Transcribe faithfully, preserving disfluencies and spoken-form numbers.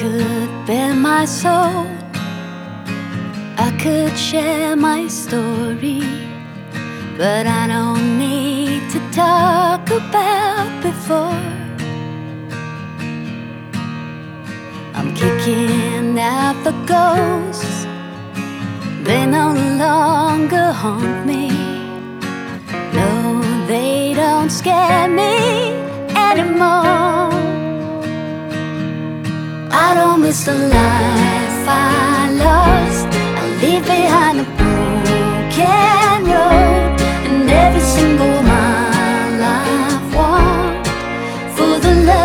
could bear my soul, I could share my story, but I don't need to talk about before. I'm kicking out the ghosts, they no longer haunt me. No, they don't scare me anymore. I don't miss the life I lost. I leave behind a broken road, and every single